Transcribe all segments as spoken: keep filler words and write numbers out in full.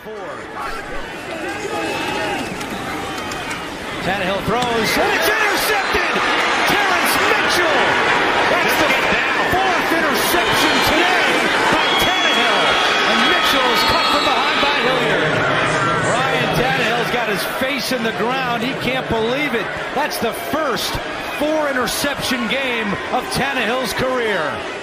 four. Tannehill throws, and it's intercepted! Terrence Mitchell! That's the fourth interception today by Tannehill. And Mitchell is caught from behind by Hilliard. Ryan Tannehill's got his face in the ground. He can't believe it. That's the first four-interception game of Tannehill's career.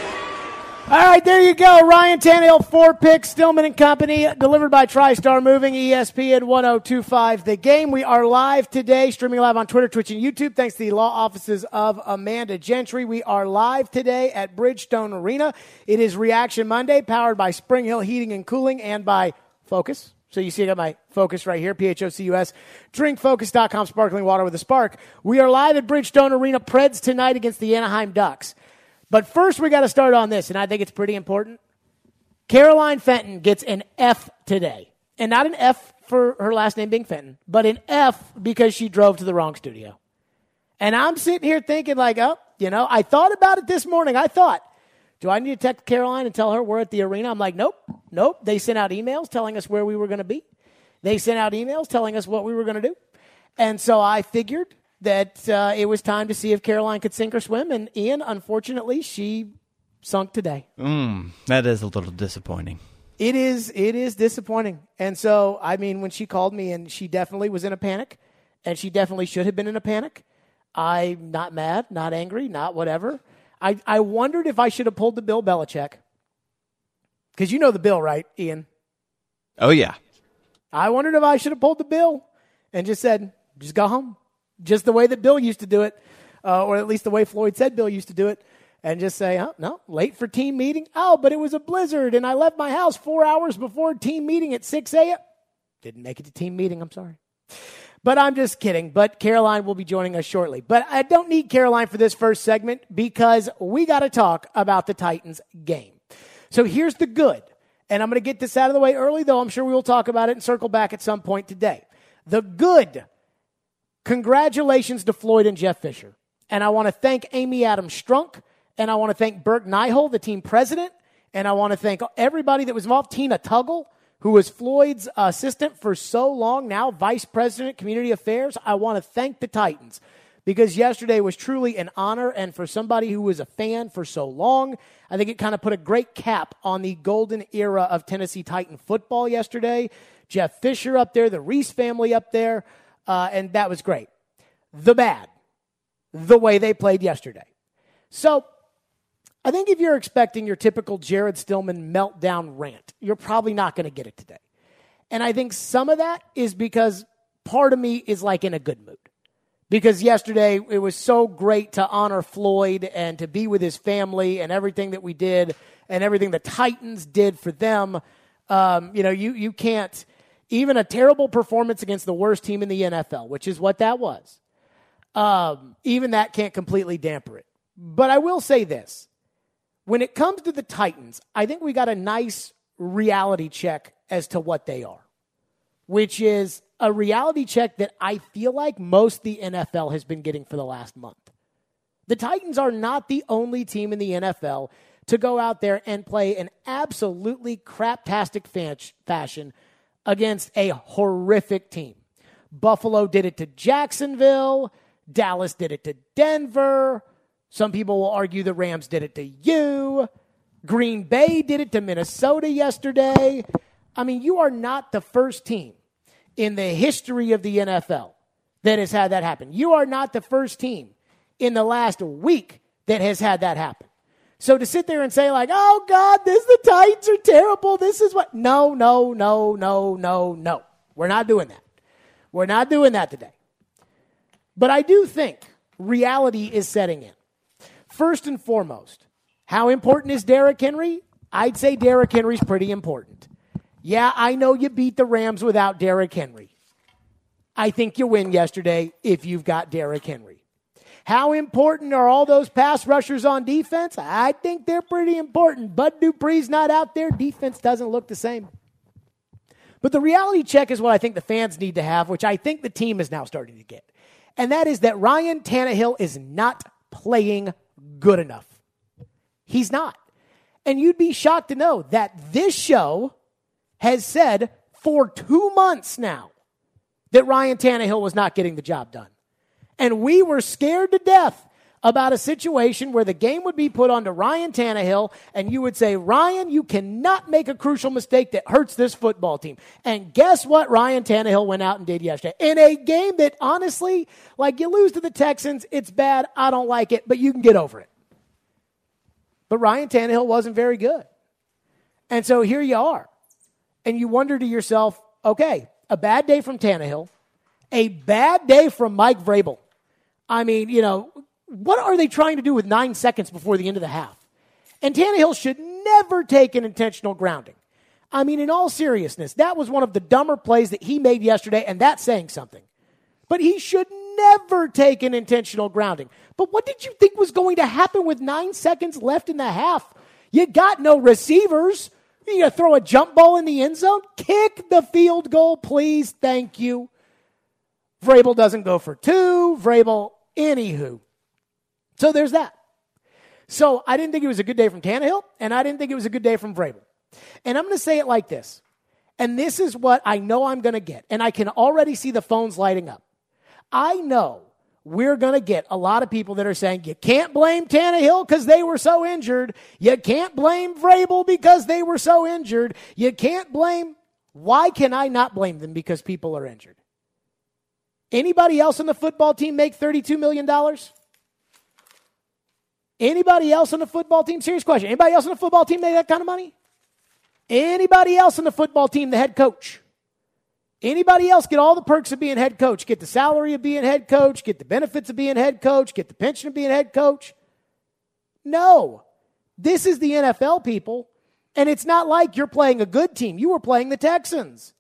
All right, there you go. Ryan Tannehill, four picks, Stillman and Company, delivered by TriStar Moving, E S P N ten twenty-five. The Game. We are live today, streaming live on Twitter, Twitch, and YouTube, thanks to the law offices of Amanda Gentry. We are live today at Bridgestone Arena. It is Reaction Monday, powered by Spring Hill Heating and Cooling and by Focus. So you see I got my Focus right here, P H O C U S. drink focus dot com, sparkling water with a spark. We are live at Bridgestone Arena, Preds tonight against the Anaheim Ducks. But first, we got to start on this, and I think it's pretty important. Caroline Fenton gets an F today. And not an F for her last name being Fenton, but an F because she drove to the wrong studio. And I'm sitting here thinking like, oh, you know, I thought about it this morning. I thought, do I need to text Caroline and tell her we're at the arena? I'm like, nope, nope. They sent out emails telling us where we were going to be. They sent out emails telling us what we were going to do. And so I figured that uh, it was time to see if Caroline could sink or swim. And Ian, unfortunately, she sunk today. Mm, that is a little disappointing. It is. It is disappointing. And so, I mean, when she called me, and she definitely was in a panic, and she definitely should have been in a panic. I'm not mad, not angry, not whatever. I, I wondered if I should have pulled the Bill Belichick. Because you know the Bill, right, Ian? Oh, yeah. I wondered if I should have pulled the Bill and just said, just go home. Just the way that Bill used to do it, uh, or at least the way Floyd said Bill used to do it, and just say, oh, no, late for team meeting? Oh, but it was a blizzard, and I left my house four hours before team meeting at six a.m. Didn't make it to team meeting, I'm sorry. But I'm just kidding. But Caroline will be joining us shortly. But I don't need Caroline for this first segment because we got to talk about the Titans game. So here's the good, and I'm going to get this out of the way early, though I'm sure we will talk about it and circle back at some point today. The good. Congratulations to Floyd and Jeff Fisher. And I want to thank Amy Adams Strunk, and I want to thank Burke Nyhol, the team president, and I want to thank everybody that was involved. Tina Tuggle, who was Floyd's assistant for so long, now vice president, community affairs. I want to thank the Titans because yesterday was truly an honor, and for somebody who was a fan for so long, I think it kind of put a great cap on the golden era of Tennessee Titan football yesterday. Jeff Fisher up there, the Reese family up there. Uh, and that was great. The bad, the way they played yesterday. So I think if you're expecting your typical Jared Stillman meltdown rant, you're probably not going to get it today. And I think some of that is because part of me is like in a good mood. Because yesterday it was so great to honor Floyd and to be with his family and everything that we did and everything the Titans did for them. Um, you know, you you can't... Even a terrible performance against the worst team in the N F L, which is what that was, um, even that can't completely damper it. But I will say this. When it comes to the Titans, I think we got a nice reality check as to what they are, which is a reality check that I feel like most of the N F L has been getting for the last month. The Titans are not the only team in the N F L to go out there and play an absolutely craptastic fashion against a horrific team. Buffalo did it to Jacksonville. Dallas did it to Denver. Some people will argue the Rams did it to you. Green Bay did it to Minnesota yesterday. I mean, you are not the first team in the history of the N F L that has had that happen. You are not the first team in the last week that has had that happen. So to sit there and say like, oh, God, this the Titans are terrible. This is what. No, no, no, no, no, no. We're not doing that. We're not doing that today. But I do think reality is setting in. First and foremost, how important is Derrick Henry? I'd say Derrick Henry's pretty important. Yeah, I know you beat the Rams without Derrick Henry. I think you win yesterday if you've got Derrick Henry. How important are all those pass rushers on defense? I think they're pretty important. Bud Dupree's not out there. Defense doesn't look the same. But the reality check is what I think the fans need to have, which I think the team is now starting to get. And that is that Ryan Tannehill is not playing good enough. He's not. And you'd be shocked to know that this show has said for two months now that Ryan Tannehill was not getting the job done. And we were scared to death about a situation where the game would be put onto Ryan Tannehill, and you would say, Ryan, you cannot make a crucial mistake that hurts this football team. And guess what Ryan Tannehill went out and did yesterday? In a game that, honestly, like you lose to the Texans, it's bad, I don't like it, but you can get over it. But Ryan Tannehill wasn't very good. And so here you are. And you wonder to yourself, okay, a bad day from Tannehill, a bad day from Mike Vrabel. I mean, you know, what are they trying to do with nine seconds before the end of the half? And Tannehill should never take an intentional grounding. I mean, in all seriousness, that was one of the dumber plays that he made yesterday, and that's saying something. But he should never take an intentional grounding. But what did you think was going to happen with nine seconds left in the half? You got no receivers. You going to throw a jump ball in the end zone? Kick the field goal, please. Thank you. Vrabel doesn't go for two. Vrabel, anywho. So there's that. So I didn't think it was a good day from Tannehill, and I didn't think it was a good day from Vrabel. And I'm going to say it like this. And this is what I know I'm going to get. And I can already see the phones lighting up. I know we're going to get a lot of people that are saying, you can't blame Tannehill because they were so injured. You can't blame Vrabel because they were so injured. You can't blame. Why can I not blame them because people are injured? Anybody else on the football team make thirty-two million dollars? Anybody else on the football team? Serious question. Anybody else on the football team make that kind of money? Anybody else on the football team, the head coach? Anybody else get all the perks of being head coach? Get the salary of being head coach? Get the benefits of being head coach? Get the pension of being head coach? No. This is the N F L, people. And it's not like you're playing a good team. You were playing the Texans.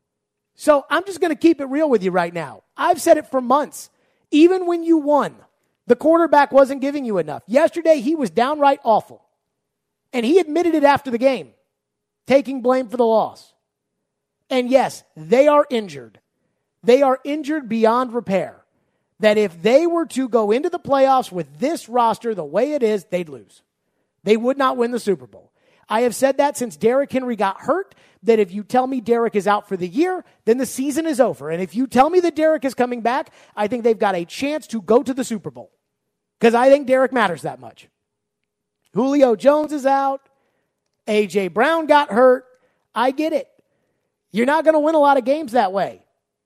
So I'm just going to keep it real with you right now. I've said it for months. Even when you won, the quarterback wasn't giving you enough. Yesterday, he was downright awful. And he admitted it after the game, taking blame for the loss. And yes, they are injured. They are injured beyond repair. That if they were to go into the playoffs with this roster the way it is, they'd lose. They would not win the Super Bowl. I have said that since Derrick Henry got hurt, that if you tell me Derrick is out for the year, then the season is over. And if you tell me that Derrick is coming back, I think they've got a chance to go to the Super Bowl. Because I think Derrick matters that much. Julio Jones is out. A J. Brown got hurt. I get it. You're not going to win a lot of games that way.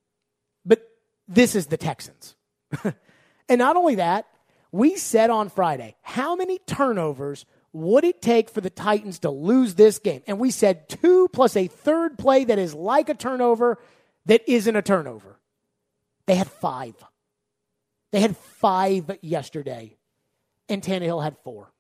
But this is the Texans. And not only that, we said on Friday, how many turnovers would it take for the Titans to lose this game? And we said two plus a third play that is like a turnover that isn't a turnover. They had five. They had five yesterday, and Tannehill had four.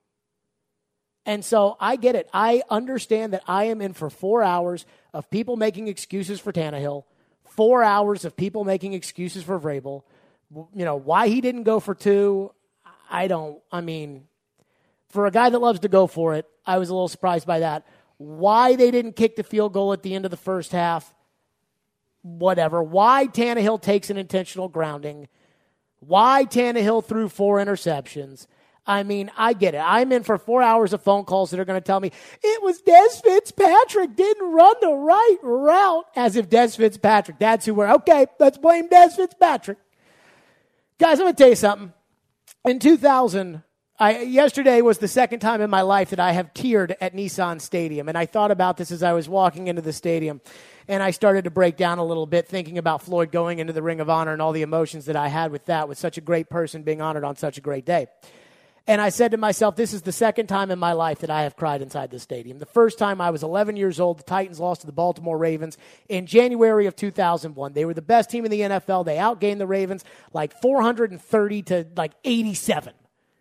And so I get it. I understand that I am in for four hours of people making excuses for Tannehill, four hours of people making excuses for Vrabel. You know, why he didn't go for two, I don't, I mean, for a guy that loves to go for it, I was a little surprised by that. Why they didn't kick the field goal at the end of the first half, whatever. Why Tannehill takes an intentional grounding. Why Tannehill threw four interceptions. I mean, I get it. I'm in for four hours of phone calls that are going to tell me, it was Des Fitzpatrick didn't run the right route. As if Des Fitzpatrick, that's who we're, okay, let's blame Des Fitzpatrick. Guys, I'm going to tell you something. In two thousand, I, yesterday was the second time in my life that I have teared at Nissan Stadium. And I thought about this as I was walking into the stadium. And I started to break down a little bit, thinking about Floyd going into the Ring of Honor and all the emotions that I had with that, with such a great person being honored on such a great day. And I said to myself, this is the second time in my life that I have cried inside the stadium. The first time I was eleven years old, the Titans lost to the Baltimore Ravens in January of two thousand one. They were the best team in the N F L. They outgained the Ravens like four hundred thirty to like eighty-seven.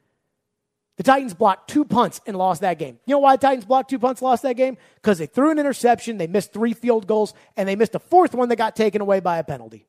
The Titans blocked two punts and lost that game. You know why the Titans blocked two punts and lost that game? Because they threw an interception, they missed three field goals, and they missed a fourth one that got taken away by a penalty.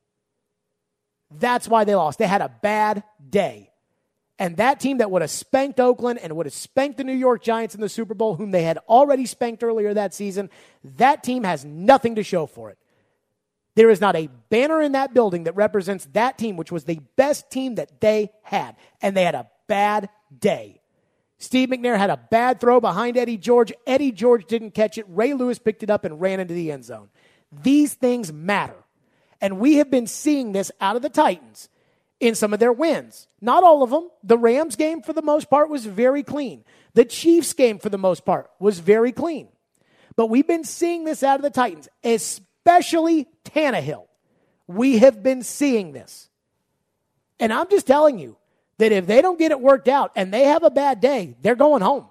That's why they lost. They had a bad day. And that team that would have spanked Oakland and would have spanked the New York Giants in the Super Bowl, whom they had already spanked earlier that season, that team has nothing to show for it. There is not a banner in that building that represents that team, which was the best team that they had. And they had a bad day. Steve McNair had a bad throw behind Eddie George. Eddie George didn't catch it. Ray Lewis picked it up and ran into the end zone. These things matter. And we have been seeing this out of the Titans in some of their wins. Not all of them. The Rams game, for the most part, was very clean. The Chiefs game, for the most part, was very clean. But we've been seeing this out of the Titans, especially Tannehill. We have been seeing this. And I'm just telling you that if they don't get it worked out and they have a bad day, they're going home.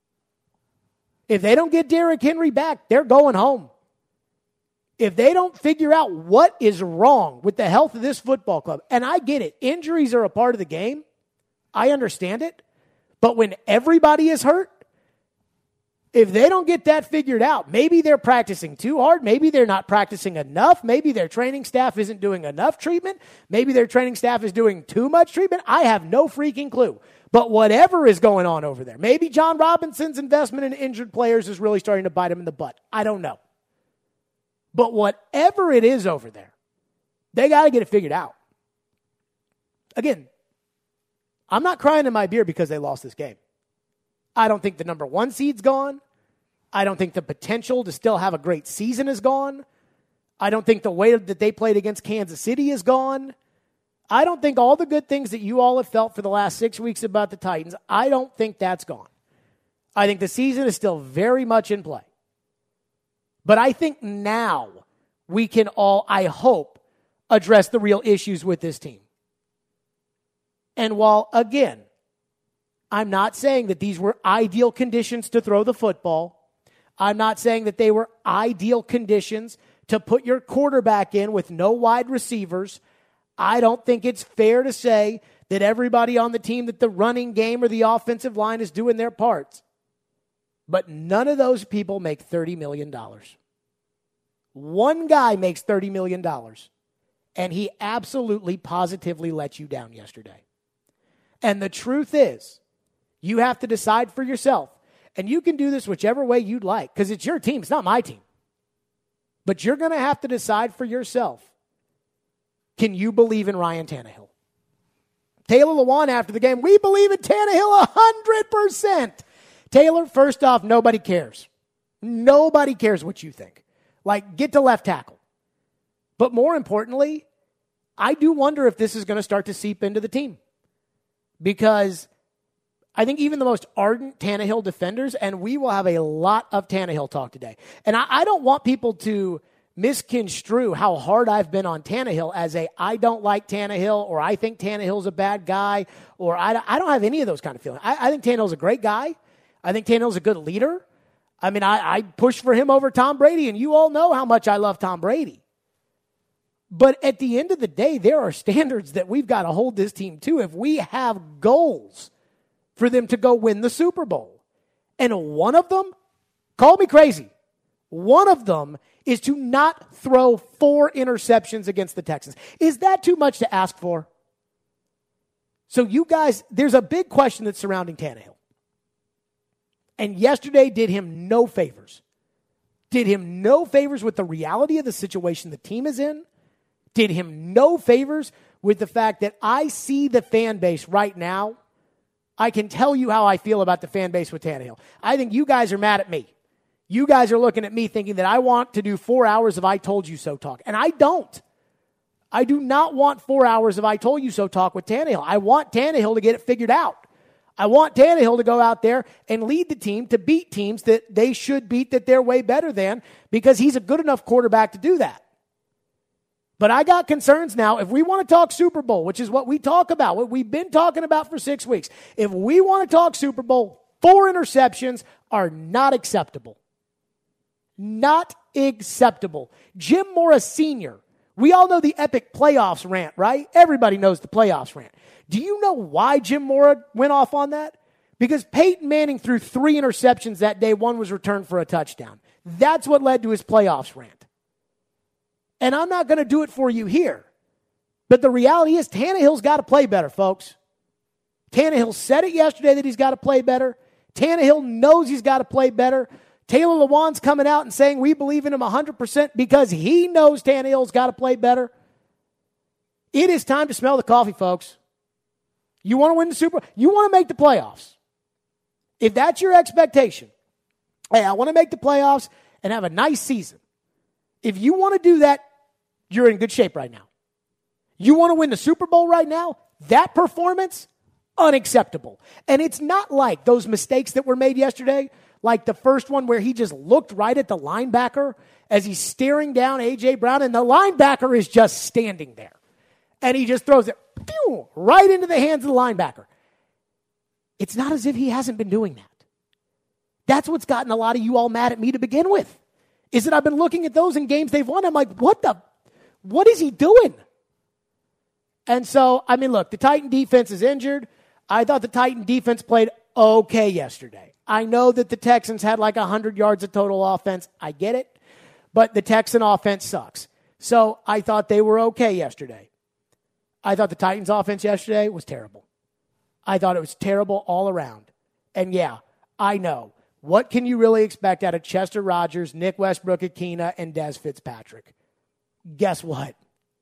If they don't get Derrick Henry back, they're going home. If they don't figure out what is wrong with the health of this football club, and I get it, injuries are a part of the game. I understand it. But when everybody is hurt, if they don't get that figured out, maybe they're practicing too hard. Maybe they're not practicing enough. Maybe their training staff isn't doing enough treatment. Maybe their training staff is doing too much treatment. I have no freaking clue. But whatever is going on over there, maybe John Robinson's investment in injured players is really starting to bite him in the butt. I don't know. But whatever it is over there, they got to get it figured out. Again, I'm not crying in my beer because they lost this game. I don't think the number one seed's gone. I don't think the potential to still have a great season is gone. I don't think the way that they played against Kansas City is gone. I don't think all the good things that you all have felt for the last six weeks about the Titans, I don't think that's gone. I think the season is still very much in play. But I think now we can all, I hope, address the real issues with this team. And while, again, I'm not saying that these were ideal conditions to throw the football, I'm not saying that they were ideal conditions to put your quarterback in with no wide receivers. I don't think it's fair to say that everybody on the team, that the running game or the offensive line is doing their parts. But none of those people make thirty million dollars. One guy makes thirty million dollars, and he absolutely, positively let you down yesterday. And the truth is, you have to decide for yourself, and you can do this whichever way you'd like, because it's your team, it's not my team. But you're going to have to decide for yourself, can you believe in Ryan Tannehill? Taylor Lewan after the game, we believe in Tannehill one hundred percent. Taylor, first off, nobody cares. Nobody cares what you think. Like, get to left tackle. But more importantly, I do wonder if this is going to start to seep into the team. Because I think even the most ardent Tannehill defenders, and we will have a lot of Tannehill talk today. And I, I don't want people to misconstrue how hard I've been on Tannehill as a I don't like Tannehill, or I think Tannehill's a bad guy, or I, I don't have any of those kind of feelings. I, I think Tannehill's a great guy. I think Tannehill's a good leader. I mean, I, I push for him over Tom Brady, and you all know how much I love Tom Brady. But at the end of the day, there are standards that we've got to hold this team to if we have goals for them to go win the Super Bowl. And one of them, call me crazy, one of them is to not throw four interceptions against the Texans. Is that too much to ask for? So you guys, there's a big question that's surrounding Tannehill. And yesterday did him no favors. Did him no favors with the reality of the situation the team is in. Did him no favors with the fact that I see the fan base right now. I can tell you how I feel about the fan base with Tannehill. I think you guys are mad at me. You guys are looking at me thinking that I want to do four hours of I told you so talk. And I don't. I do not want four hours of I told you so talk with Tannehill. I want Tannehill to get it figured out. I want Tannehill to go out there and lead the team to beat teams that they should beat, that they're way better than, because he's a good enough quarterback to do that. But I got concerns now. If we want to talk Super Bowl, which is what we talk about, what we've been talking about for six weeks, if we want to talk Super Bowl, four interceptions are not acceptable. Not acceptable. Jim Mora Senior, we all know the epic playoffs rant, right? Everybody knows the playoffs rant. Do you know why Jim Mora went off on that? Because Peyton Manning threw three interceptions that day. One was returned for a touchdown. That's what led to his playoffs rant. And I'm not going to do it for you here. But the reality is Tannehill's got to play better, folks. Tannehill said it yesterday that he's got to play better. Tannehill knows he's got to play better. Taylor Lewan's coming out and saying we believe in him one hundred percent because he knows Tannehill's got to play better. It is time to smell the coffee, folks. You want to win the Super Bowl? You want to make the playoffs. If that's your expectation, hey, I want to make the playoffs and have a nice season. If you want to do that, you're in good shape right now. You want to win the Super Bowl right now? That performance, unacceptable. And it's not like those mistakes that were made yesterday, like the first one where he just looked right at the linebacker as he's staring down A J. Brown, and the linebacker is just standing there. And he just throws it pew, right into the hands of the linebacker. It's not as if he hasn't been doing that. That's what's gotten a lot of you all mad at me to begin with, is that I've been looking at those in games they've won. I'm like, what the, what is he doing? And so, I mean, look, the Titan defense is injured. I thought the Titan defense played okay yesterday. I know that the Texans had like one hundred yards of total offense. I get it. But the Texan offense sucks. So I thought they were okay yesterday. I thought the Titans offense yesterday was terrible. I thought it was terrible all around. And yeah, I know. What can you really expect out of Chester Rogers, Nick Westbrook-Akina, and Des Fitzpatrick? Guess what?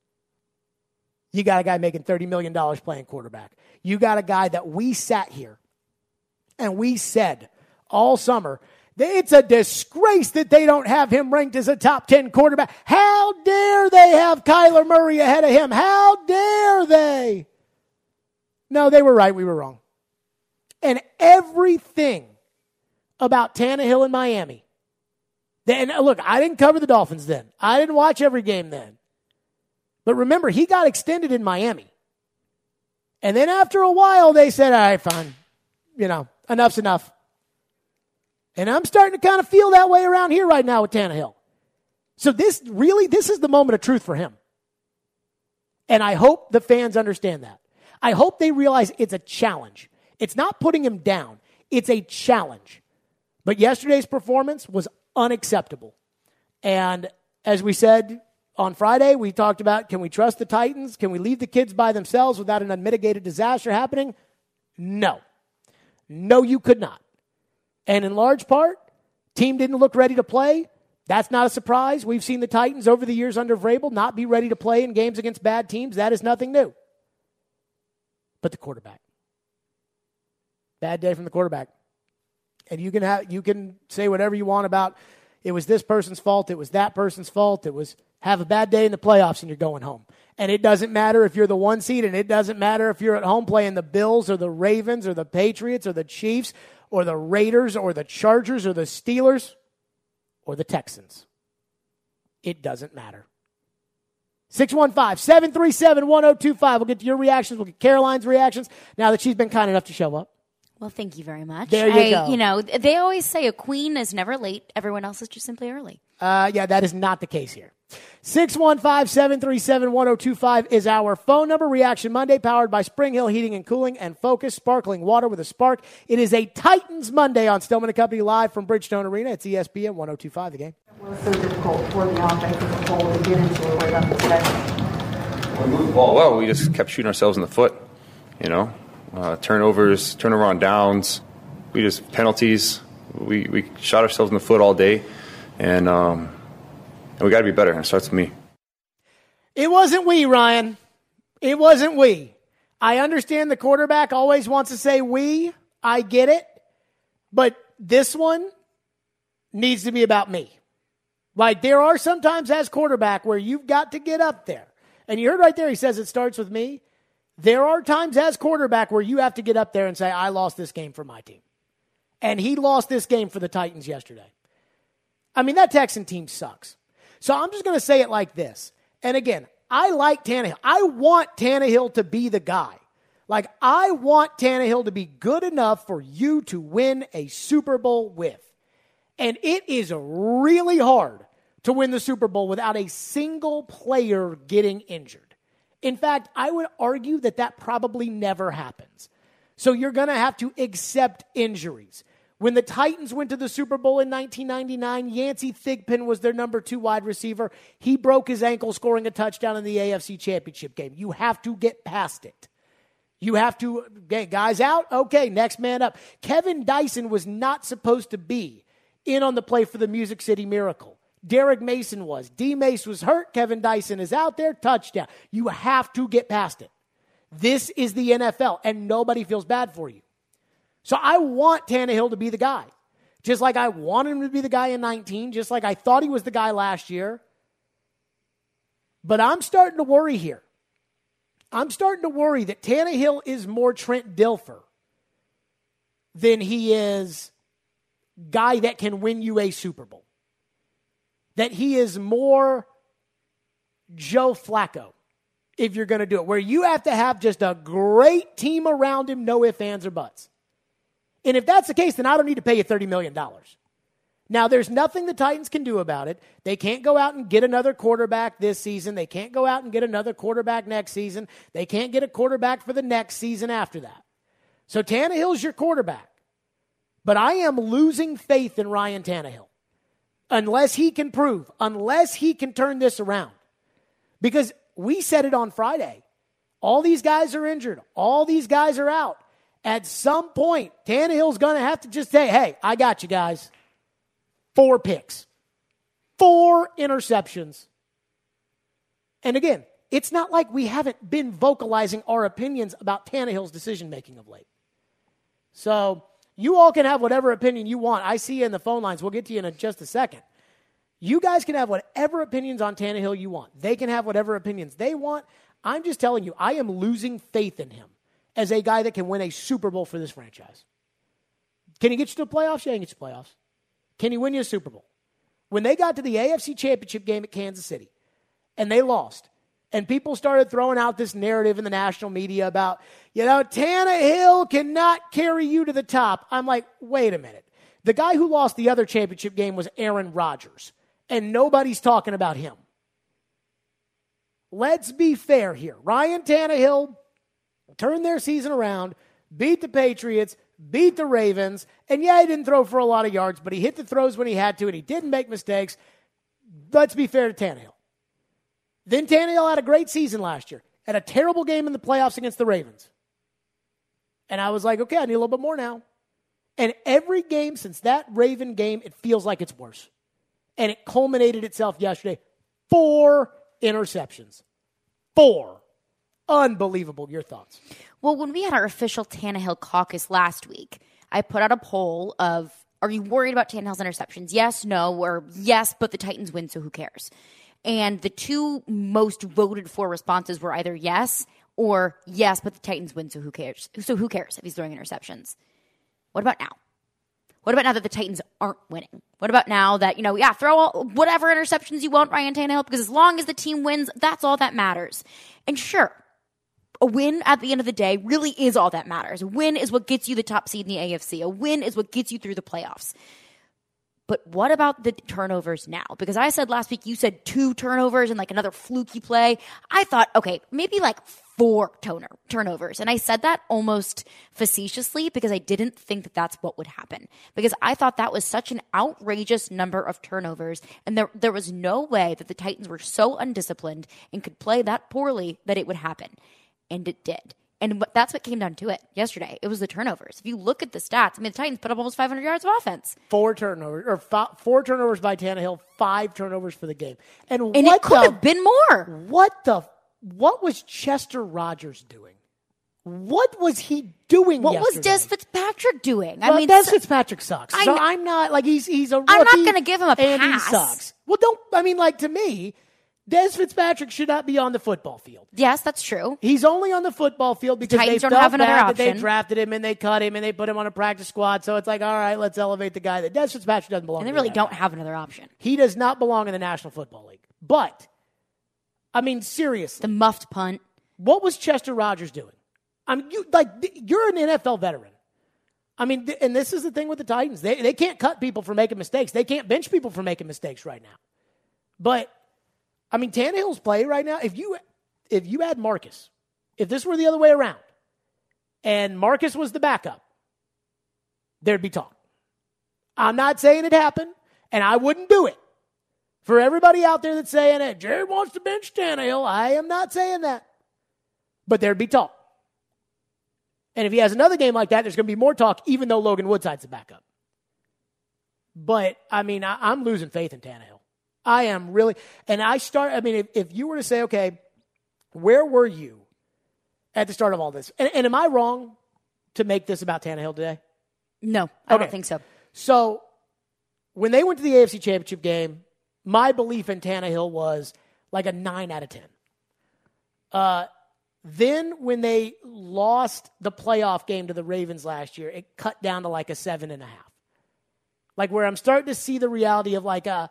You got a guy making thirty million dollars playing quarterback. You got a guy that we sat here and we said all summer, it's a disgrace that they don't have him ranked as a top ten quarterback. How dare they have Kyler Murray ahead of him? How dare they? No, they were right. We were wrong. And everything about Tannehill in Miami. And look, I didn't cover the Dolphins then. I didn't watch every game then. But remember, he got extended in Miami. And then after a while, they said, all right, fine. You know, enough's enough. And I'm starting to kind of feel that way around here right now with Tannehill. So this really, this is the moment of truth for him. And I hope the fans understand that. I hope they realize it's a challenge. It's not putting him down. It's a challenge. But yesterday's performance was unacceptable. And as we said on Friday, we talked about, can we trust the Titans? Can we leave the kids by themselves without an unmitigated disaster happening? No. No, you could not. And in large part, team didn't look ready to play. That's not a surprise. We've seen the Titans over the years under Vrabel not be ready to play in games against bad teams. That is nothing new. But the quarterback. Bad day from the quarterback. And you can have you can say whatever you want about it was this person's fault, it was that person's fault, it was have a bad day in the playoffs and you're going home. And it doesn't matter if you're the one seed, and it doesn't matter if you're at home playing the Bills or the Ravens or the Patriots or the Chiefs or the Raiders or the Chargers or the Steelers or the Texans. It doesn't matter. six one five, seven three seven, one oh two five. We'll get to your reactions. We'll get Caroline's reactions now that she's been kind enough to show up. Well, thank you very much. There you I, go. You know, they always say a queen is never late. Everyone else is just simply early. Uh, yeah, that is not the case here. six one five, seven three seven, one oh two five is our phone number. Reaction Monday, powered by Spring Hill Heating and Cooling and Focus Sparkling Water with a Spark. It is a Titans Monday on Stillman and Company live from Bridgestone Arena. It's E S P N one oh two five, the game. It was so difficult for the offense as a whole to get into it right up the stretch. Well, we just kept shooting ourselves in the foot, you know. Uh, turnovers, turnover on downs. We just penalties. We we shot ourselves in the foot all day, and um, and we got to be better. And it starts with me. It wasn't we, Ryan. It wasn't we. I understand the quarterback always wants to say we. I get it, but this one needs to be about me. Like there are sometimes as quarterback where you've got to get up there, and you heard right there. He says it starts with me. There are times as quarterback where you have to get up there and say, I lost this game for my team. And he lost this game for the Titans yesterday. I mean, that Texan team sucks. So I'm just going to say it like this. And again, I like Tannehill. I want Tannehill to be the guy. Like, I want Tannehill to be good enough for you to win a Super Bowl with. And it is really hard to win the Super Bowl without a single player getting injured. In fact, I would argue that that probably never happens. So you're going to have to accept injuries. When the Titans went to the Super Bowl in nineteen ninety-nine, Yancey Thigpen was their number two wide receiver. He broke his ankle scoring a touchdown in the A F C Championship game. You have to get past it. You have to get guys out. Okay, next man up. Kevin Dyson was not supposed to be in on the play for the Music City Miracle. Derek Mason was. D. Mace was hurt. Kevin Dyson is out there. Touchdown. You have to get past it. This is the N F L, and nobody feels bad for you. So I want Tannehill to be the guy. Just like I wanted him to be the guy in nineteen, just like I thought he was the guy last year. But I'm starting to worry here. I'm starting to worry that Tannehill is more Trent Dilfer than he is guy that can win you a Super Bowl. That he is more Joe Flacco, if you're going to do it, where you have to have just a great team around him, no ifs, ands, or buts. And if that's the case, then I don't need to pay you thirty million dollars. Now, there's nothing the Titans can do about it. They can't go out and get another quarterback this season. They can't go out and get another quarterback next season. They can't get a quarterback for the next season after that. So Tannehill's your quarterback. But I am losing faith in Ryan Tannehill unless he can prove, unless he can turn this around. Because we said it on Friday. All these guys are injured. All these guys are out. At some point, Tannehill's going to have to just say, hey, I got you guys. Four picks. Four interceptions. And again, it's not like we haven't been vocalizing our opinions about Tannehill's decision-making of late. So you all can have whatever opinion you want. I see you in the phone lines. We'll get to you in a, just a second. You guys can have whatever opinions on Tannehill you want. They can have whatever opinions they want. I'm just telling you, I am losing faith in him as a guy that can win a Super Bowl for this franchise. Can he get you to the playoffs? Yeah, he can get you to the playoffs. Can he win you a Super Bowl? When they got to the A F C Championship game at Kansas City and they lost, and people started throwing out this narrative in the national media about, you know, Tannehill cannot carry you to the top. I'm like, wait a minute. The guy who lost the other championship game was Aaron Rodgers, and nobody's talking about him. Let's be fair here. Ryan Tannehill turned their season around, beat the Patriots, beat the Ravens, and yeah, he didn't throw for a lot of yards, but he hit the throws when he had to, and he didn't make mistakes. Let's be fair to Tannehill. Then Tannehill had a great season last year, had a terrible game in the playoffs against the Ravens. And I was like, okay, I need a little bit more now. And every game since that Raven game, it feels like it's worse. And it culminated itself yesterday. Four interceptions. Four. Unbelievable. Your thoughts? Well, when we had our official Tannehill caucus last week, I put out a poll of, are you worried about Tannehill's interceptions? Yes, no, or yes, but the Titans win, so who cares? And the two most voted for responses were either yes or yes, but the Titans win, so who cares? So who cares if he's throwing interceptions? What about now? What about now that the Titans aren't winning? What about now that, you know, yeah, throw all, whatever interceptions you want, Ryan Tannehill, because as long as the team wins, that's all that matters. And sure, a win at the end of the day really is all that matters. A win is what gets you the top seed in the A F C. A win is what gets you through the playoffs. But what about the turnovers now? Because I said last week, you said two turnovers and like another fluky play. I thought, okay, maybe like four toner, turnovers. And I said that almost facetiously because I didn't think that that's what would happen. Because I thought that was such an outrageous number of turnovers. And there, there was no way that the Titans were so undisciplined and could play that poorly that it would happen. And it did. And that's what came down to it yesterday. It was the turnovers. If you look at the stats, I mean, the Titans put up almost five hundred yards of offense. Four turnovers, or five, four turnovers by Tannehill, five turnovers for the game. And, and what it could the, have been more. What the, what was Chester Rogers doing? What was he doing What yesterday? was Des Fitzpatrick doing? I well, mean, Des so, Fitzpatrick sucks. I so know, I'm not, like, he's, he's a rookie. I'm not going to give him a and pass. he sucks. Well, don't, I mean, like, to me, Des Fitzpatrick should not be on the football field. Yes, that's true. He's only on the football field because Titans they don't felt have another bad option. that they drafted him and they cut him and they put him on a practice squad. So it's like, all right, let's elevate the guy. That Des Fitzpatrick doesn't belong. And they to really that don't guy. have another option. He does not belong in the National Football League. But, I mean, seriously. The muffed punt. What was Chester Rogers doing? I mean, you, like, you're an N F L veteran. I mean, and this is the thing with the Titans. They, they can't cut people for making mistakes. They can't bench people for making mistakes right now. But, I mean, Tannehill's play right now, if you if you had Marcus, if this were the other way around, and Marcus was the backup, there'd be talk. I'm not saying it happened, and I wouldn't do it. For everybody out there that's saying, hey, Jared wants to bench Tannehill, I am not saying that. But there'd be talk. And if he has another game like that, there's going to be more talk, even though Logan Woodside's the backup. But, I mean, I, I'm losing faith in Tannehill. I am really, and I start, I mean, if, if you were to say, okay, where were you at the start of all this? And, and am I wrong to make this about Tannehill today? No, I okay. don't think so. So, when they went to the A F C Championship game, my belief in Tannehill was, like a nine out of ten. Uh, then when they lost the playoff game to the Ravens last year, it cut down to like a seven and a half. Like where I'm starting to see the reality of like a,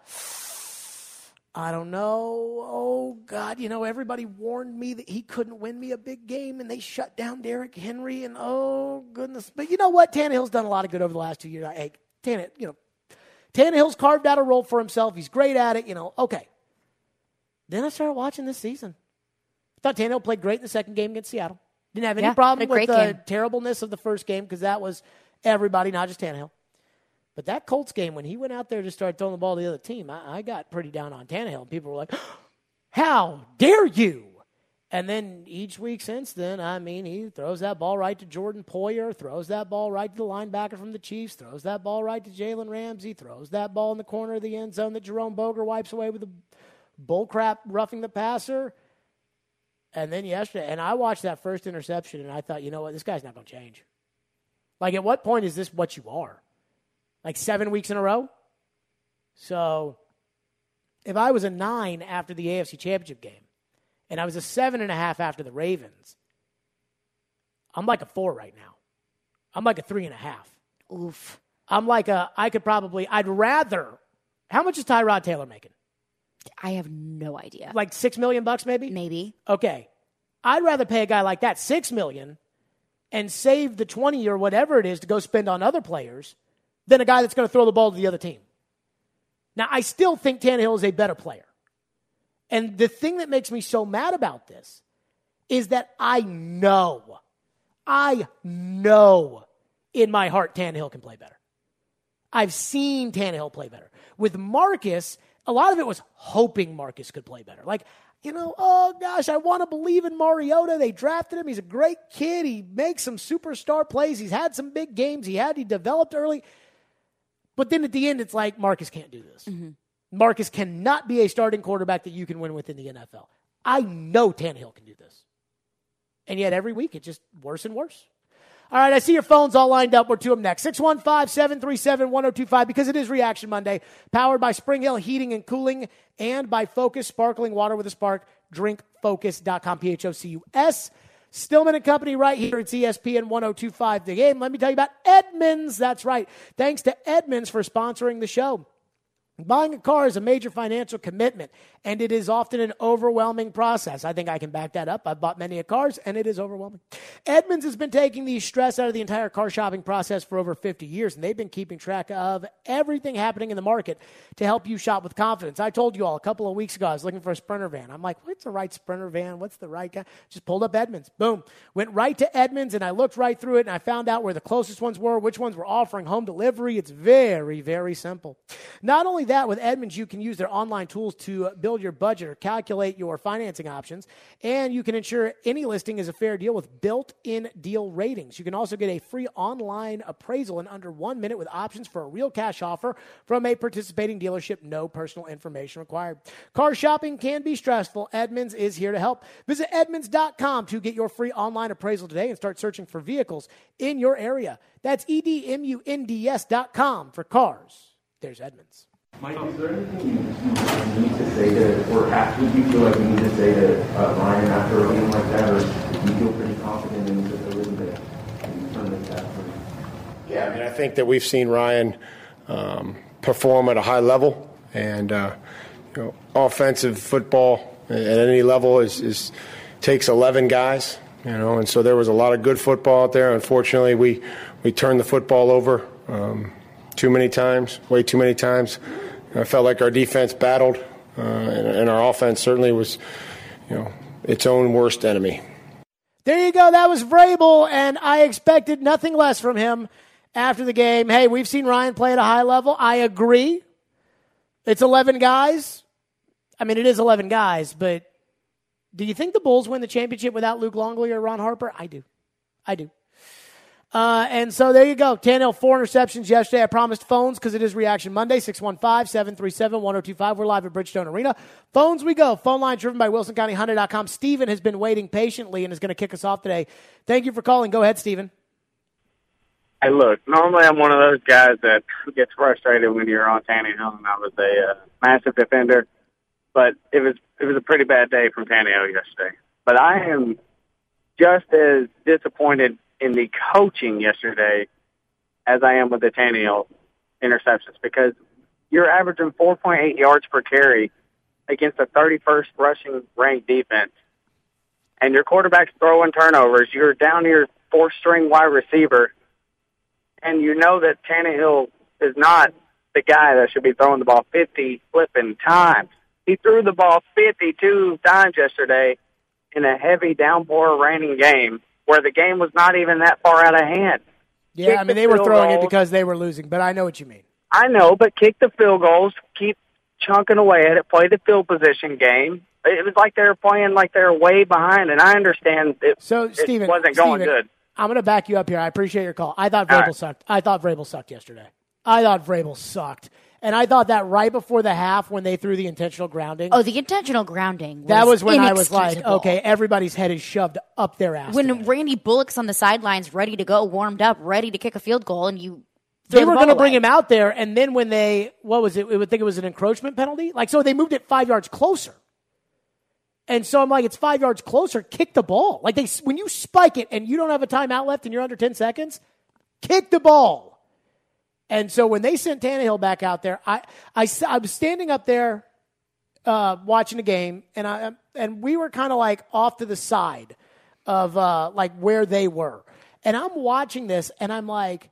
I don't know, oh God, you know, everybody warned me that he couldn't win me a big game and they shut down Derrick Henry and oh goodness. But you know what? Tannehill's done a lot of good over the last two years. Hey, Tannehill, you know, Tannehill's carved out a role for himself. He's great at it, you know, okay. Then I started watching this season. I thought Tannehill played great in the second game against Seattle. Didn't have any Yeah, problem with great the game. terribleness of the first game because that was everybody, not just Tannehill. But that Colts game, when he went out there to start throwing the ball to the other team, I, I got pretty down on Tannehill. And people were like, how dare you? And then each week since then, I mean, he throws that ball right to Jordan Poyer, throws that ball right to the linebacker from the Chiefs, throws that ball right to Jalen Ramsey, throws that ball in the corner of the end zone that Jerome Boger wipes away with a bullcrap roughing the passer. And then yesterday, and I watched that first interception, and I thought, you know what, this guy's not going to change. Like, at what point is this what you are? Like seven weeks in a row? So if I was a nine after the A F C Championship game, and I was a seven and a half after the Ravens, I'm like a four right now. I'm like a three and a half. Oof. I'm like a, I could probably, I'd rather, how much is Tyrod Taylor making? I have no idea. Like six million bucks maybe? Maybe. Okay. I'd rather pay a guy like that six million and save the twenty or whatever it is to go spend on other players than a guy that's going to throw the ball to the other team. Now, I still think Tannehill is a better player. And the thing that makes me so mad about this is that I know, I know in my heart Tannehill can play better. I've seen Tannehill play better. With Marcus, a lot of it was hoping Marcus could play better. Like, you know, oh gosh, I want to believe in Mariota. They drafted him. He's a great kid. He makes some superstar plays. He's had some big games. He had, he developed early. But then at the end, it's like, Marcus can't do this. Mm-hmm. Marcus cannot be a starting quarterback that you can win with in the N F L. I know Tannehill can do this. And yet every week, it's just worse and worse. All right, I see your phones all lined up. We're to them next. six one five, seven three seven, one oh two five because it is Reaction Monday, powered by Spring Hill Heating and Cooling and by Focus Sparkling Water with a Spark. drink focus dot com, P H O C U S. Stillman and Company right here at E S P N one oh two five The Game. Let me tell you about Edmunds. That's right. Thanks to Edmunds for sponsoring the show. Buying a car is a major financial commitment, and it is often an overwhelming process. I think I can back that up. I've bought many of cars, and it is overwhelming. Edmunds has been taking the stress out of the entire car shopping process for over fifty years, and they've been keeping track of everything happening in the market to help you shop with confidence. I told you all a couple of weeks ago I was looking for a Sprinter van. I'm like, what's the right Sprinter van? What's the right guy? Just pulled up Edmunds. Boom. Went right to Edmunds, and I looked right through it, and I found out where the closest ones were, which ones were offering home delivery. It's very, very simple. Not only that, with Edmunds, you can use their online tools to build your budget or calculate your financing options, and you can ensure any listing is a fair deal with built-in deal ratings. You can also get a free online appraisal in under one minute with options for a real cash offer from a participating dealership. No personal information required. Car shopping can be stressful. Edmunds is here to help. Visit Edmunds dot com to get your free online appraisal today and start searching for vehicles in your area. That's E D M U N D S dot com for cars. There's Edmunds. Mike, is there anything you need to say to, or have, would you feel like you need to say to uh, Ryan after a game like that, or do you feel pretty confident in his ability to turn the tap? Yeah, I mean, I think that we've seen Ryan um, perform at a high level, and uh, you know, offensive football at any level is, is takes eleven guys, you know, and so there was a lot of good football out there. Unfortunately, we we turned the football over um, too many times, way too many times. I felt like our defense battled, uh, and, and our offense certainly was, you know, its own worst enemy. There you go. That was Vrabel, and I expected nothing less from him after the game. Hey, we've seen Ryan play at a high level. I agree. It's eleven guys. I mean, it is eleven guys, but do you think the Bulls win the championship without Luke Longley or Ron Harper? I do. I do. Uh, and so there you go. Tannehill, four interceptions yesterday. I promised phones because it is Reaction Monday, six one five, seven three seven, one oh two five. We're live at Bridgestone Arena. Phones we go. Phone line driven by Wilson County Honda dot com. Steven has been waiting patiently and is going to kick us off today. Thank you for calling. Go ahead, Steven. Hey, look, normally I'm one of those guys that gets frustrated when you're on Tannehill, and I was a uh, massive defender. But it was it was a pretty bad day from Tannehill yesterday. But I am just as disappointed in the coaching yesterday as I am with the Tannehill interceptions, because you're averaging four point eight yards per carry against a thirty-first rushing ranked defense, and your quarterback's throwing turnovers. You're down to your fourth-string wide receiver, and you know that Tannehill is not the guy that should be throwing the ball fifty flipping times. He threw the ball fifty-two times yesterday in a heavy downpour raining game where the game was not even that far out of hand. Yeah, Kick I mean, the they were field throwing it goals. because they were losing, but I know what you mean. I know, but kick the field goals, keep chunking away at it, play the field position game. It was like they were playing like they were way behind, and I understand it, So, it Steven, wasn't going Steven, good. I'm going to back you up here. I appreciate your call. I thought All Vrabel right. sucked. I thought Vrabel sucked yesterday. I thought Vrabel sucked. And I thought that right before the half when they threw the intentional grounding. Oh, the intentional grounding. Was that was when I was like, inexcusable. okay, everybody's head is shoved up their ass. When today. Randy Bullock's on the sidelines, ready to go, warmed up, ready to kick a field goal, and you throw They the were ball going to bring away. him out there, and then when they, what was it? We would think it was an encroachment penalty. Like, so they moved it five yards closer. And so I'm like, it's five yards closer, kick the ball. Like, they, when you spike it and you don't have a timeout left and you're under ten seconds, kick the ball. And so when they sent Tannehill back out there, I, I, I was standing up there uh, watching the game, and I and we were kind of like off to the side of uh, like where they were. And I'm watching this, and I'm like,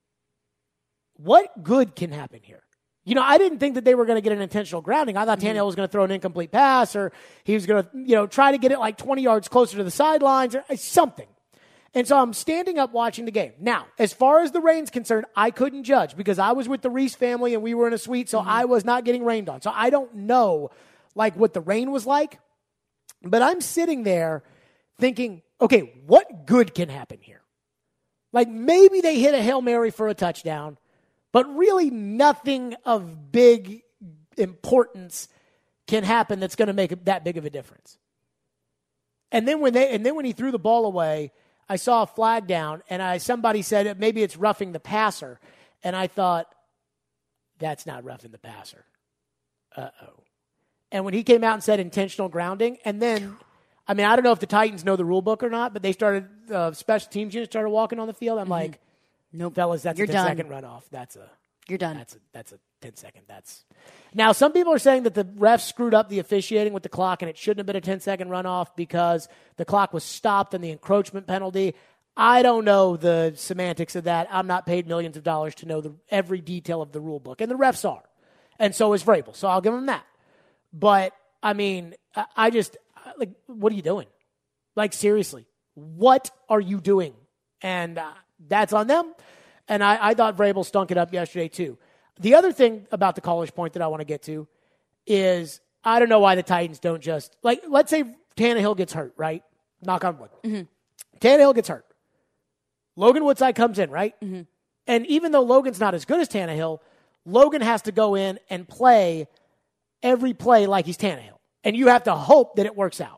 what good can happen here? You know, I didn't think that they were going to get an intentional grounding. I thought Tannehill was going to throw an incomplete pass, or he was going to, you know, try to get it like twenty yards closer to the sidelines or something. And so I'm standing up watching the game. Now, as far as the rain's concerned, I couldn't judge because I was with the Reese family and we were in a suite, so mm-hmm. I was not getting rained on. So I don't know, like, what the rain was like. But I'm sitting there thinking, okay, what good can happen here? Like, maybe they hit a Hail Mary for a touchdown, but really nothing of big importance can happen that's going to make that big of a difference. And then when they and then when he threw the ball away, I saw a flag down, and I somebody said maybe it's roughing the passer, and I thought, that's not roughing the passer. Uh-oh. And when he came out and said intentional grounding, and then, I mean, I don't know if the Titans know the rule book or not, but they started, uh, special teams unit started walking on the field. I'm mm-hmm. like, no, nope, fellas, that's You're a ten-second runoff. That's a You're done. That's a that's a ten-second. That's now some people are saying that the refs screwed up the officiating with the clock, and it shouldn't have been a ten-second runoff because the clock was stopped and the encroachment penalty. I don't know the semantics of that. I'm not paid millions of dollars to know the, every detail of the rule book, and the refs are, and so is Vrabel. So I'll give him that. But I mean, I, I just like, what are you doing? Like, seriously, what are you doing? And uh, that's on them. And I, I thought Vrabel stunk it up yesterday, too. The other thing about the college point that I want to get to is I don't know why the Titans don't just, like, let's say Tannehill gets hurt, right? Knock on wood. Mm-hmm. Tannehill gets hurt. Logan Woodside comes in, right? Mm-hmm. And even though Logan's not as good as Tannehill, Logan has to go in and play every play like he's Tannehill. And you have to hope that it works out.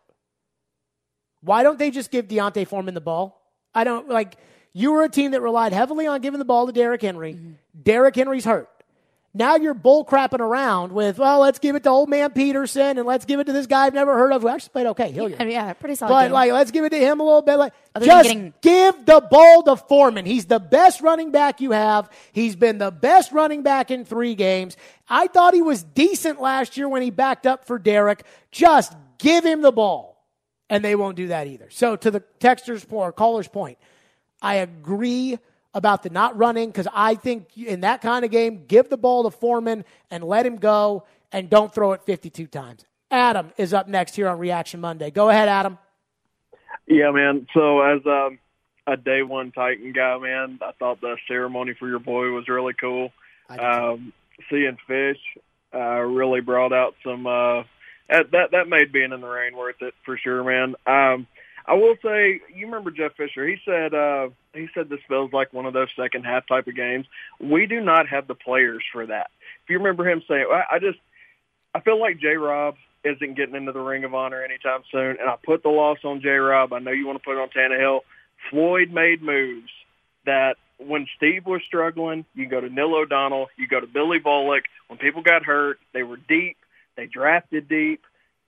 Why don't they just give Deontay Foreman the ball? I don't, like, you were a team that relied heavily on giving the ball to Derrick Henry. Mm-hmm. Derrick Henry's hurt. Now you're bull crapping around with, well, let's give it to old man Peterson and let's give it to this guy I've never heard of who actually played okay. Hilliard. Yeah, yeah, pretty solid. But game. like, let's give it to him a little bit. Like, Other just getting... give the ball to Foreman. He's the best running back you have. He's been the best running back in three games. I thought he was decent last year when he backed up for Derrick. Just give him the ball. And they won't do that either. So to the texter's or caller's point, I agree about the not running because I think in that kind of game, give the ball to Foreman and let him go and don't throw it fifty-two times. Adam is up next here on Reaction Monday. Go ahead, Adam. Yeah, man. So as um, a day one Titan guy, man, I thought the ceremony for your boy was really cool. Um, seeing Fish uh, really brought out some uh, – that that made being in the rain worth it for sure, man. Um, I will say, you remember Jeff Fisher? He said uh, he said this feels like one of those second half type of games. We do not have the players for that. If you remember him saying, I, I just I feel like J. Rob isn't getting into the Ring of Honor anytime soon, and I put the loss on J. Rob. I know you want to put it on Tannehill. Floyd made moves that when Steve was struggling, you go to Neil O'Donnell, you go to Billy Bullock. When people got hurt, they were deep. They drafted deep.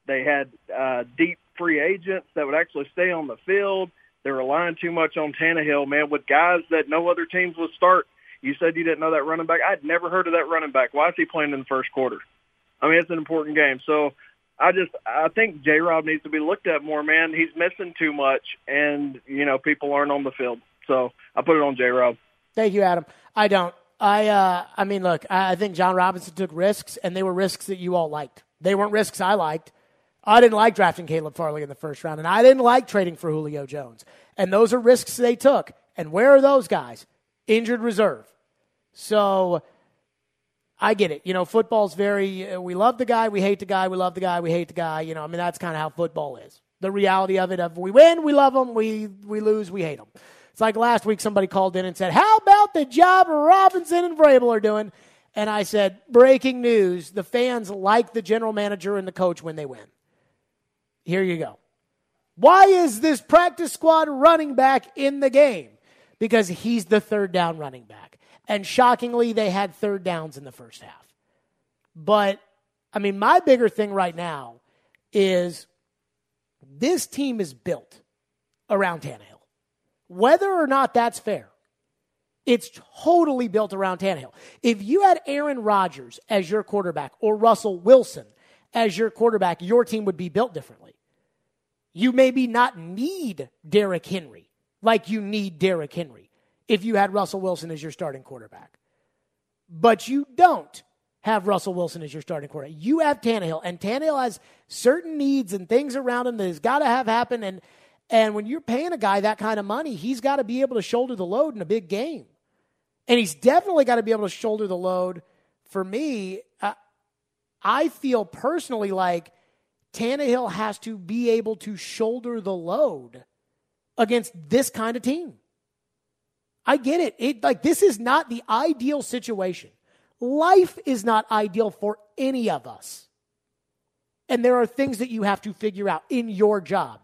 They had uh, deep free agents that would actually stay on the field. They're relying too much on Tannehill, man, with guys that no other teams would start. You said you didn't know that running back. I'd never heard of that running back. Why is he playing in the first quarter? I mean, it's an important game. So I just I think J-Rob needs to be looked at more, man. He's missing too much, and, you know, people aren't on the field. So I put it on J-Rob. Thank you, Adam. I don't. I uh, I mean, look, I think John Robinson took risks, and they were risks that you all liked. They weren't risks I liked. I didn't like drafting Caleb Farley in the first round, and I didn't like trading for Julio Jones. And those are risks they took. And where are those guys? Injured reserve. So I get it. You know, football's very, uh, we love the guy, we hate the guy, we love the guy, we hate the guy. You know, I mean, that's kind of how football is. The reality of it, of we win, we love them, we, we lose, we hate them. It's like last week somebody called in and said, how about the job Robinson and Vrabel are doing? And I said, breaking news, the fans like the general manager and the coach when they win. Here you go. Why is this practice squad running back in the game? Because he's the third down running back. And shockingly, they had third downs in the first half. But, I mean, my bigger thing right now is this team is built around Tannehill. Whether or not that's fair, it's totally built around Tannehill. If you had Aaron Rodgers as your quarterback or Russell Wilson as your quarterback, your team would be built differently. You maybe not need Derrick Henry like you need Derrick Henry if you had Russell Wilson as your starting quarterback. But you don't have Russell Wilson as your starting quarterback. You have Tannehill, and Tannehill has certain needs and things around him that has got to have happen. And, and when you're paying a guy that kind of money, he's got to be able to shoulder the load in a big game. And he's definitely got to be able to shoulder the load. For me, uh, I feel personally like Tannehill has to be able to shoulder the load against this kind of team. I get it. It like this is not the ideal situation. Life is not ideal for any of us. And there are things that you have to figure out in your job.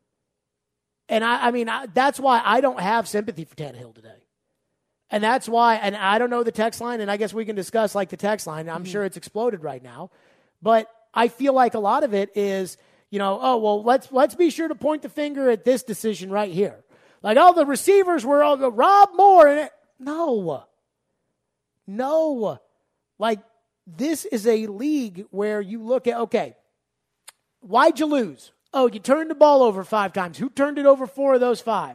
And I, I mean, I, that's why I don't have sympathy for Tannehill today. And that's why, and I don't know the text line, and I guess we can discuss like the text line. I'm mm-hmm. sure it's exploded right now. But I feel like a lot of it is, you know, oh, well, let's let's be sure to point the finger at this decision right here. Like, oh, the receivers were all the Rob Moore. And it, no. No. Like, this is a league where you look at, okay, why'd you lose? Oh, you turned the ball over five times. Who turned it over four of those five?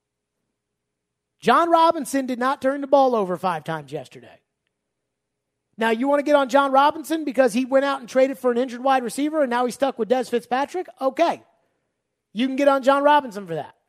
John Robinson did not turn the ball over five times yesterday. Now, you want to get on John Robinson because he went out and traded for an injured wide receiver and now he's stuck with Dez Fitzpatrick? Okay. You can get on John Robinson for that.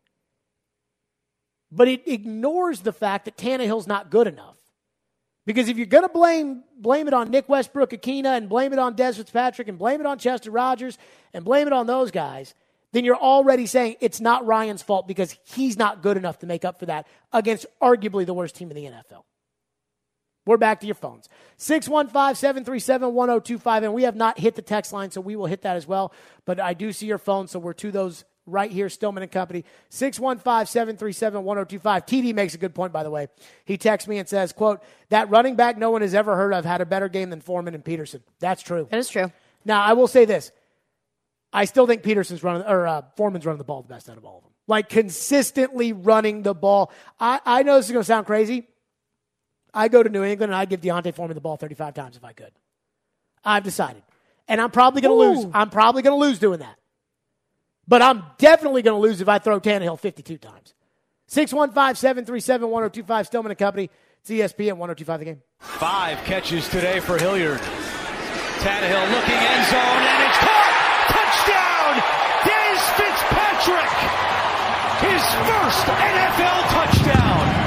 But it ignores the fact that Tannehill's not good enough. Because if you're going to blame blame it on Nick Westbrook-Akina and blame it on Dez Fitzpatrick and blame it on Chester Rogers and blame it on those guys, then you're already saying it's not Ryan's fault because he's not good enough to make up for that against arguably the worst team in the N F L. We're back to your phones. six one five, seven three seven, one oh two five, and we have not hit the text line, so we will hit that as well. But I do see your phone, so we're to those right here, Stillman and Company. six one five, seven three seven, one oh two five. T D makes a good point, by the way. He texts me and says, quote, that running back no one has ever heard of had a better game than Foreman and Peterson. That's true. That is true. Now, I will say this. I still think Peterson's running, or uh, Foreman's running the ball the best out of all of them. Like, consistently running the ball. I, I know this is going to sound crazy. I go to New England and I'd give Deontay Foreman the ball thirty-five times if I could. I've decided. And I'm probably going to lose. I'm probably going to lose doing that. But I'm definitely going to lose if I throw Tannehill fifty-two times. six one five, seven three seven, one oh two five, Stillman and Company. It's E S P N one oh two five The Game. Five catches today for Hilliard. Tannehill looking end zone, and it's caught! Touchdown! Dez Fitzpatrick! His first N F L touchdown!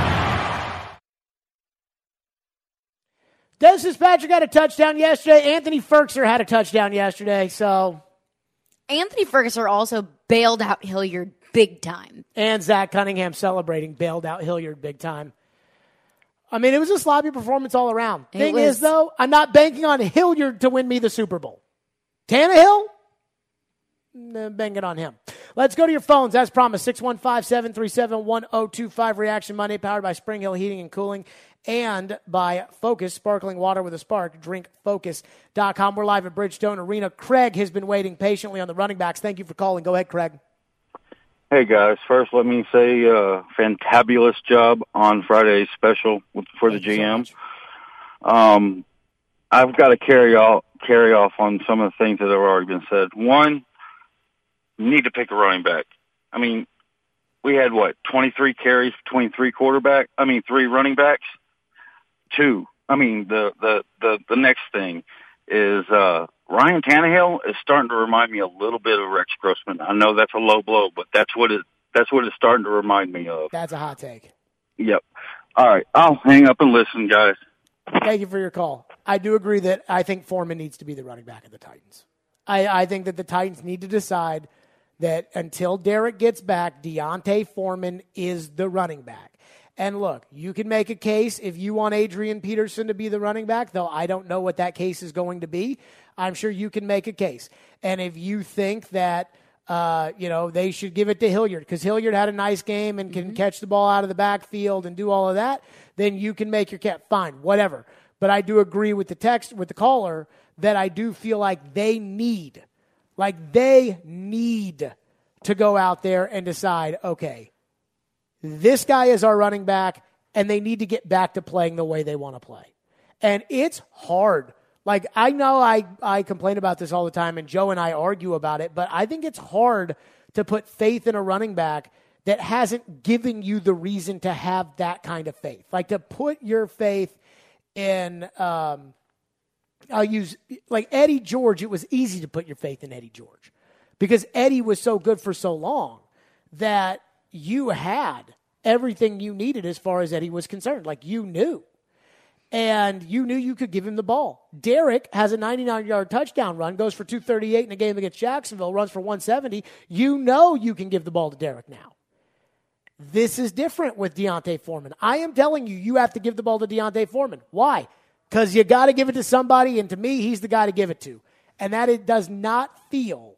Dez Fitzpatrick had a touchdown yesterday. Anthony Ferkser had a touchdown yesterday, so... Anthony Ferguson also bailed out Hilliard big time. And Zach Cunningham celebrating bailed out Hilliard big time. I mean, it was a sloppy performance all around. It Thing was. is, though, I'm not banking on Hilliard to win me the Super Bowl. Tannehill? Nah, banking on him. Let's go to your phones. As promised, six one five, seven three seven, one zero two five. Reaction Monday, powered by Spring Hill Heating and Cooling and by Focus, sparkling water with a spark. drink focus dot com. We're live at Bridgestone Arena. Craig has been waiting patiently on the running backs. Thank you for calling. Go ahead, Craig. Hey, guys. First, let me say uh, fantabulous job on Friday's special with, for the G M. So um, I've got to carry off, carry off on some of the things that have already been said. One, you need to pick a running back. I mean, we had, what, twenty-three carries between three quarterback, I mean, three running backs? Two. I mean, the, the, the, the next thing is uh, Ryan Tannehill is starting to remind me a little bit of Rex Grossman. I know that's a low blow, but that's what it that's what it's starting to remind me of. That's a hot take. Yep. All right. I'll hang up and listen, guys. Thank you for your call. I do agree that I think Foreman needs to be the running back of the Titans. I, I think that the Titans need to decide that until Derek gets back, Deontay Foreman is the running back. And look, you can make a case if you want Adrian Peterson to be the running back, though I don't know what that case is going to be. I'm sure you can make a case. And if you think that, uh, you know, they should give it to Hilliard because Hilliard had a nice game and can mm-hmm. catch the ball out of the backfield and do all of that, then you can make your case. Fine, whatever. But I do agree with the text, with the caller, that I do feel like they need, like they need to go out there and decide, okay, this guy is our running back, and they need to get back to playing the way they want to play. And it's hard. Like, I know I, I complain about this all the time, and Joe and I argue about it, but I think it's hard to put faith in a running back that hasn't given you the reason to have that kind of faith. Like, to put your faith in, um, I'll use, like Eddie George, it was easy to put your faith in Eddie George because Eddie was so good for so long that you had everything you needed as far as Eddie was concerned. Like, you knew. And you knew you could give him the ball. Derek has a ninety-nine-yard touchdown run, goes for two thirty-eight in a game against Jacksonville, runs for one seventy. You know you can give the ball to Derek now. This is different with Deontay Foreman. I am telling you, you have to give the ball to Deontay Foreman. Why? Because you got to give it to somebody, and to me, he's the guy to give it to. And that it does not feel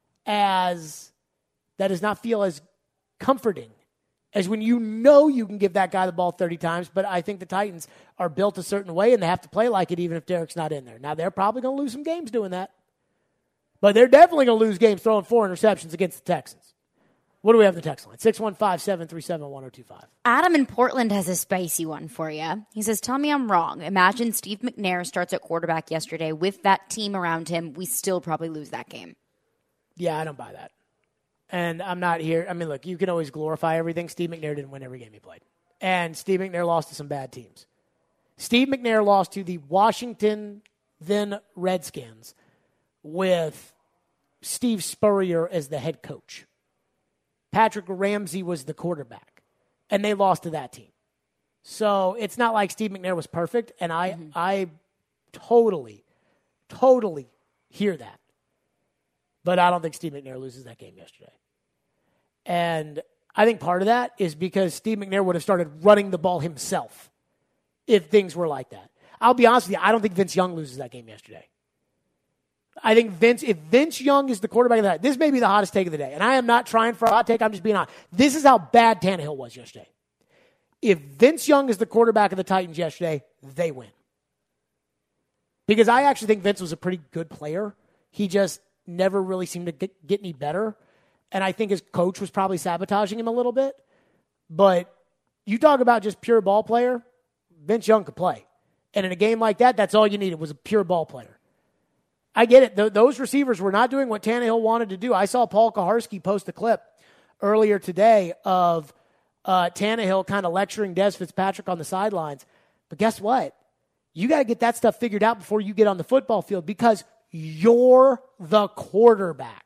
as, that does not feel as comforting as when you know you can give that guy the ball thirty times, but I think the Titans are built a certain way, and they have to play like it even if Derek's not in there. Now, they're probably going to lose some games doing that, but they're definitely going to lose games throwing four interceptions against the Texans. What do we have in the text line? six one five, seven three seven, one zero two five. Adam in Portland has a spicy one for you. He says, tell me I'm wrong. Imagine Steve McNair starts at quarterback yesterday. With that team around him, we still probably lose that game. Yeah, I don't buy that. And I'm not here. I mean, look, you can always glorify everything. Steve McNair didn't win every game he played. And Steve McNair lost to some bad teams. Steve McNair lost to the Washington, then Redskins, with Steve Spurrier as the head coach. Patrick Ramsey was the quarterback. And they lost to that team. So it's not like Steve McNair was perfect. And I, mm-hmm. I totally, totally hear that. But I don't think Steve McNair loses that game yesterday. And I think part of that is because Steve McNair would have started running the ball himself if things were like that. I'll be honest with you, I don't think Vince Young loses that game yesterday. I think Vince, if Vince Young is the quarterback of that, this may be the hottest take of the day. And I am not trying for a hot take, I'm just being honest. This is how bad Tannehill was yesterday. If Vince Young is the quarterback of the Titans yesterday, they win. Because I actually think Vince was a pretty good player. He just never really seemed to get, get any better. And I think his coach was probably sabotaging him a little bit. But you talk about just pure ball player, Vince Young could play. And in a game like that, that's all you needed was a pure ball player. I get it. Th- those receivers were not doing what Tannehill wanted to do. I saw Paul Kaharski post a clip earlier today of uh, Tannehill kind of lecturing Des Fitzpatrick on the sidelines. But guess what? You got to get that stuff figured out before you get on the football field because you're the quarterback.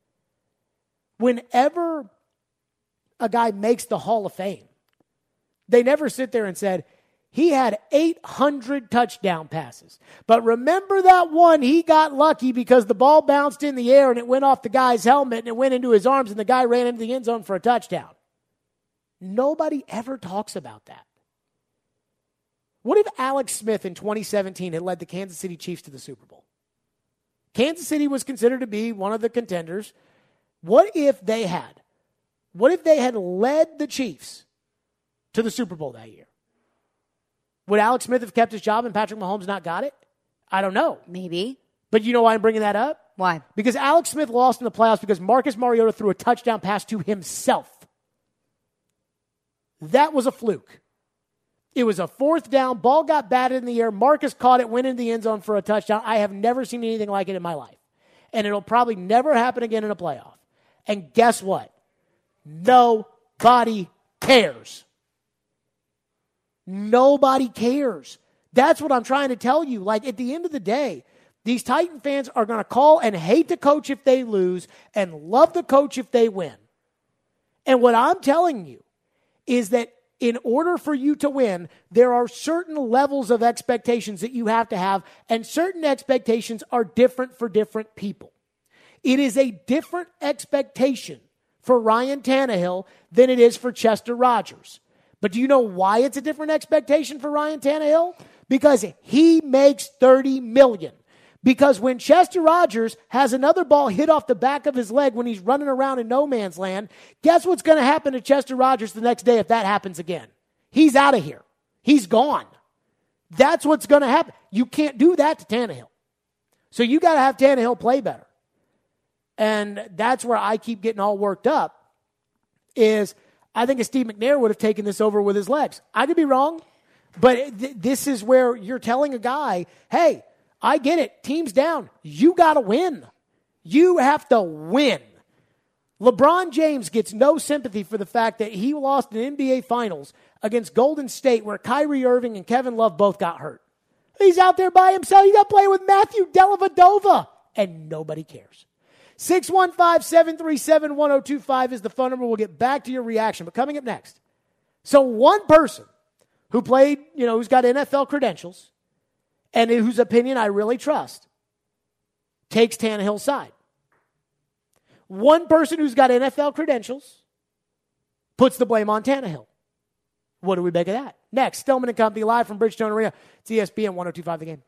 Whenever a guy makes the Hall of Fame, they never sit there and said, he had eight hundred touchdown passes. But remember that one, he got lucky because the ball bounced in the air and it went off the guy's helmet and it went into his arms and the guy ran into the end zone for a touchdown. Nobody ever talks about that. What if Alex Smith in twenty seventeen had led the Kansas City Chiefs to the Super Bowl? Kansas City was considered to be one of the contenders. What if they had, what if they had led the Chiefs to the Super Bowl that year? Would Alex Smith have kept his job and Patrick Mahomes not got it? I don't know. Maybe. But you know why I'm bringing that up? Why? Because Alex Smith lost in the playoffs because Marcus Mariota threw a touchdown pass to himself. That was a fluke. It was a fourth down. Ball got batted in the air. Marcus caught it, went into the end zone for a touchdown. I have never seen anything like it in my life. And it'll probably never happen again in a playoff. And guess what? Nobody cares. Nobody cares. That's what I'm trying to tell you. Like, at the end of the day, these Titan fans are going to call and hate the coach if they lose and love the coach if they win. And what I'm telling you is that in order for you to win, there are certain levels of expectations that you have to have, and certain expectations are different for different people. It is a different expectation for Ryan Tannehill than it is for Chester Rogers. But do you know why it's a different expectation for Ryan Tannehill? Because he makes thirty million dollars. Because when Chester Rogers has another ball hit off the back of his leg when he's running around in no man's land, guess what's going to happen to Chester Rogers the next day if that happens again? He's out of here. He's gone. That's what's going to happen. You can't do that to Tannehill. So you got to have Tannehill play better. And that's where I keep getting all worked up, is I think if Steve McNair would have taken this over with his legs. I could be wrong, but th- this is where you're telling a guy, hey, I get it. Team's down. You got to win. You have to win. LeBron James gets no sympathy for the fact that he lost an N B A Finals against Golden State where Kyrie Irving and Kevin Love both got hurt. He's out there by himself. He got playing with Matthew Dellavedova, and nobody cares. six one five, seven three seven, one oh two five is the phone number. We'll get back to your reaction. But coming up next, so one person who played, you know, who's got N F L credentials, and whose opinion I really trust, takes Tannehill's side. One person who's got N F L credentials puts the blame on Tannehill. What do we make of that? Next, Stillman and Company live from Bridgestone Arena. It's E S P N one oh two point five The Game.